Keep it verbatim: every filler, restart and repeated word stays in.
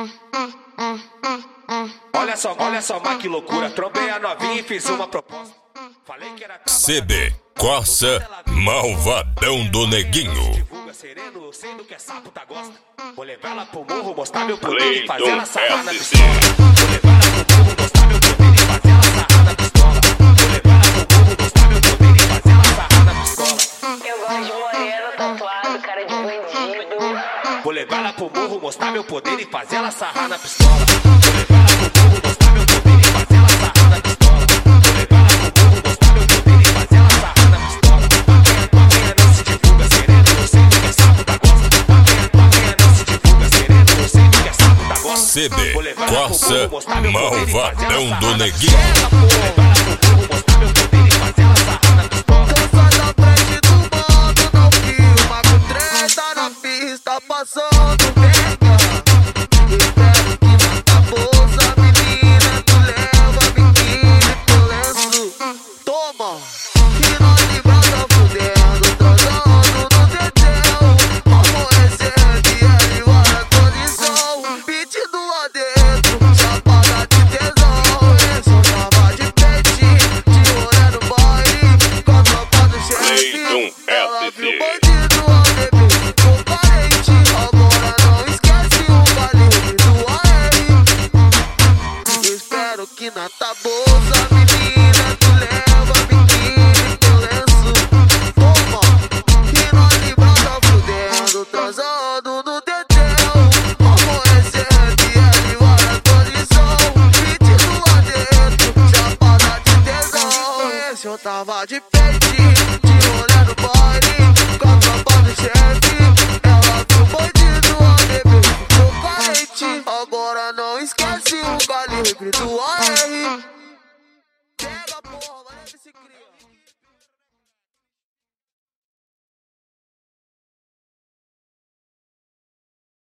Olha só, olha só, mas que loucura. Trombei a novinha e fiz uma proposta. Falei que era C B Corsa Malvadão do Neguinho. divulga sereno, sendo que é sapo tá gosta. Vou levar ela pro morro, mostrar meu poder e fazer ela sarrar na pistola. Vou levar ela pro morro, mostrar meu poder e fazer ela sarrar na pistola. Vou levar ela pro morro, mostrar meu poder e fazer ela sarrar na pistola. Eu gosto de moreno, tatuado, cara de bandido. Vou levar ela pro morro, mostrar meu poder e fazer ela sarrar na pistola. Vou levar ela pro morro, mostrar meu poder e fazer ela sarrar na pistola. Vou levar ela pro morro, mostrar meu poder e fazer ela sarrar na pistola. Paquinha, paquinha, não se divulga sereno, eu sei do que é sapo da gosta. Paquinha, paquinha, não se divulga sereno, eu sei do que é sapo da gosta. C B Vou levar ela pro Corsa morro, mostrar meu poder e fazer ela Malvadão sarrar do na Neguinho. pistola. Vou levar ela pro morro, mostrar meu poder e fazer ela sarrar na pistola. Sai da frente do mando, não filma com treta na pista, passando pega. Espero que na bolsa, menina, tu leva biquíni pro lenço. Toma! E nós de brasa fudendo, transando no dedéu. Como recebe ele vai a condição, pedindo lá dentro, chapada de tesão. Esse eu tava de peitinho, de rolê no baile, com a tropa do chefe. Ela viu o bandido a beber com parente, agora não esquece o calibre do A R. Eu espero que na tua bolsa, menina, tu leva biquíni teu lenço. Toma! E nós de brasa fudendo, transando no dedéu. Como recebe ele vai a condição, pedindo lá dentro, chapada de tesão. Esse eu tava de peitinho, de rolê no baile, com a tropa do chefe. Ela viu o bandido a beber com parente, agora não esquece o calibre do A R.